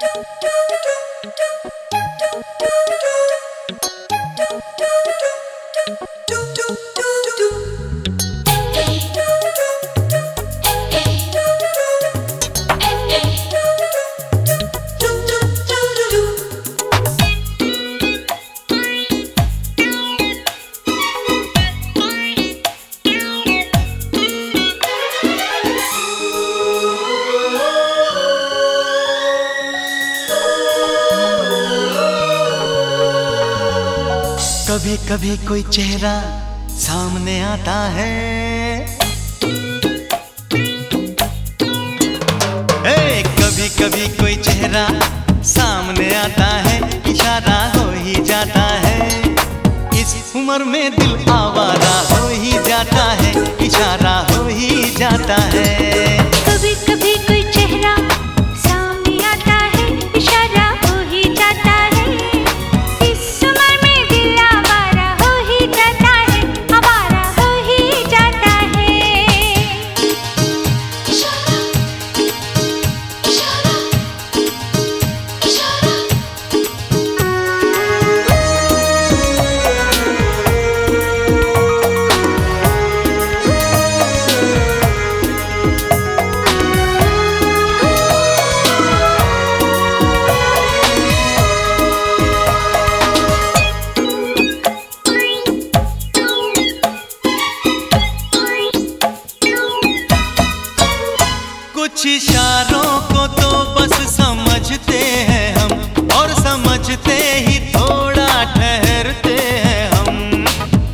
कभी कभी कोई चेहरा सामने आता है, कभी कभी कोई चेहरा सामने आता है, इशारा हो ही जाता है। इस उम्र में दिल आवारा हो ही जाता है, इशारा हो ही जाता है। कभी कभी कोई चेहरा सामने आता है, इशारा हो ही जाता है। इस उम्र में दिल आवारा हो ही जाता है, आवारा हो ही जाता है। इशारा, इशारा, इशारा। कुछ इशारों को तो बस समझते हैं हम, और समझते ही थोड़ा ठहरते हैं हम।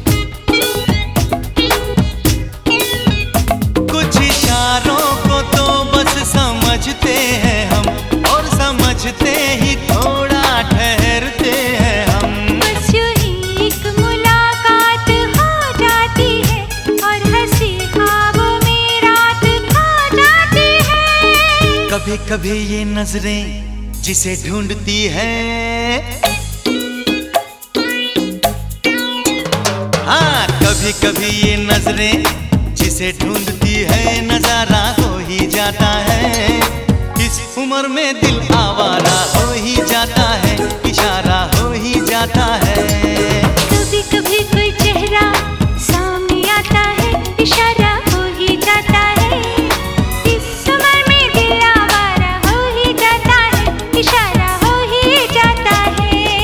कुछ इशारों को तो बस समझते हैं हम, और समझते ही थोड़ा ठहरते हैं हम। बस यूं ही एक मुलाकात हो जाती है, और हंसी ख्वाबों में रात खो जाती है। कभी कभी ये नजरें जिसे ढूंढती है, हाँ कभी कभी ये नजरें जिसे ढूंढती है, नजारा हो ही जाता है। इस उम्र में दिल आवारा हो ही जाता है, इशारा हो ही जाता है। कभी कभी कोई चेहरा सामने आता है, इशारा हो ही जाता है। इस उम्र में दिल आवारा हो ही जाता है, इशारा हो ही जाता है।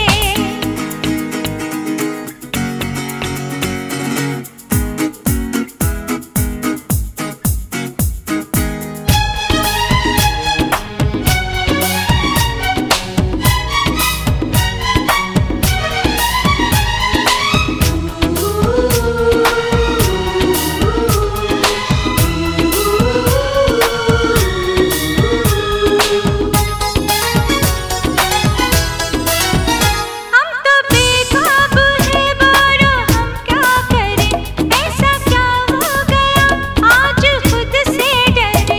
हम तो बेकाबू है बोलो, हम क्या करें, ऐसा क्या हो गया आज खुद से डरे।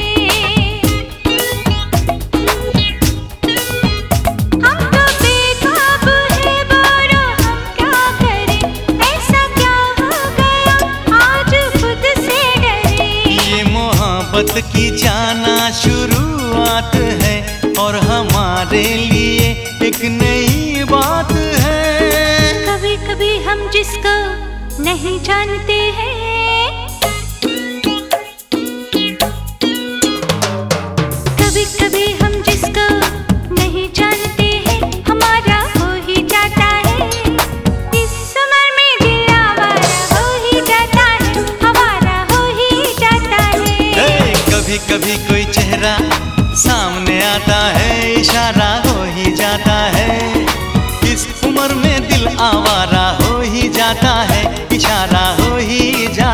हम तो बेकाबू है बोलो, हम क्या करें, ऐसा क्या हो गया आज खुद से डरे। ये मोहब्बत की जाना शुरुआत है, और हमारे लिए एक नई बात है। कभी कभी हम जिसको नहीं जानते हैं, कभी कभी हम जिसको नहीं जानते हैं, हमारा हो ही जाता है। इस उम्र में दिल आवारा हो ही जाता है, हमारा हो ही जाता है। कभी कभी कोई चेहरा सामने आता है, इशारा हो ही जाता है। इस उम्र में दिल आवारा हो ही जाता है, इशारा हो ही जाता है।